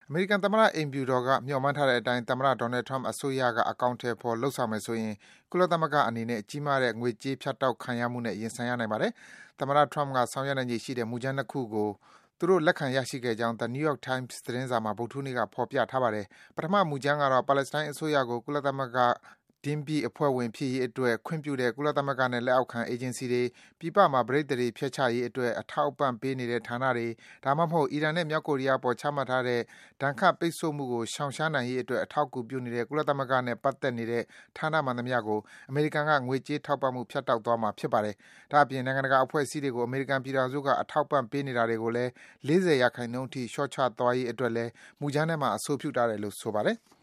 အမေရိကန်သမ္မတအိမ်ဖြူတော်က မျှော်မှန်းထားတဲ့အတိုင်း သမ္မတ Donald Trump အစိုးရက အကောင်အထည်ဖော် လုပ်ဆောင်မယ်ဆိုရင် ကုလသမဂ္ဂအနေနဲ့ ကြီးမားတဲ့ ငွေကြေးဖြတ်တောက်ခံရမှုနဲ့ ရင်ဆိုင်ရနိုင်ပါတယ်။ သမ္မတ Trump က ဆောင်ရွက်နိုင်ခြေရှိတဲ့ မူကြမ်း ၂ ခုကို သူတို့ လက်ခံရရှိခဲ့ကြောင်း The New York Times သတင်းစာမှာ ဗုဒ္ဓဟူးနေ့က ဖော်ပြထားပါတယ်။ ပထမ မူကြမ်းကတော့ ပါလက်စတိုင်းအစိုးရကို ကုလသမဂ္ဂတင်းပြည့်အဖွဲ့ဝင်ဖြစ်ရေးအတွက် ခွင့်ပြုတဲ့ ကုလသမဂ္ဂနဲ့ လက်အောက်ခံ အေဂျင်စီတွေ၊ ပြည်ပမှာ ပဋိသန္ဓေဖျက်ချရေးအတွက် အထောက်အပံ့ပေးနေတဲ့ ဌာနတွေ၊ ဒါမှမဟုတ် အီရန်နဲ့ မြောက်ကိုရီးယားအပေါ် ချမှတ်ထားတဲ့ ဒဏ်ခတ်ပိတ်ဆို့မှုကို ရှောင်ရှားနိုင်ရေးအတွက် အထောက်အကူပြုနေတဲ့ ကုလသမဂ္ဂနဲ့ ပတ်သက်နေတဲ့ ဌာနမှန်သမျှကို အမေရိကန်က ငွေကြေးထောက်ပံ့မှု ဖြတ်တောက်သွားမှာ ဖြစ်ပါတယ်။ ဒါ့အပြင် နိုင်ငံတကာအဖွဲ့အစည်းတွေကို အမေရိကန်ပြည်ထောင်စုက အထောက်အပံ့ပေးနေတာတွေကိုလည်း ၄၀% အထိ လျော့ချသွားရေးအတွက်လည်း မူကြမ်းထဲမှာ အဆိုပြုထားတယ်လို့ ဆိုပါတယ်။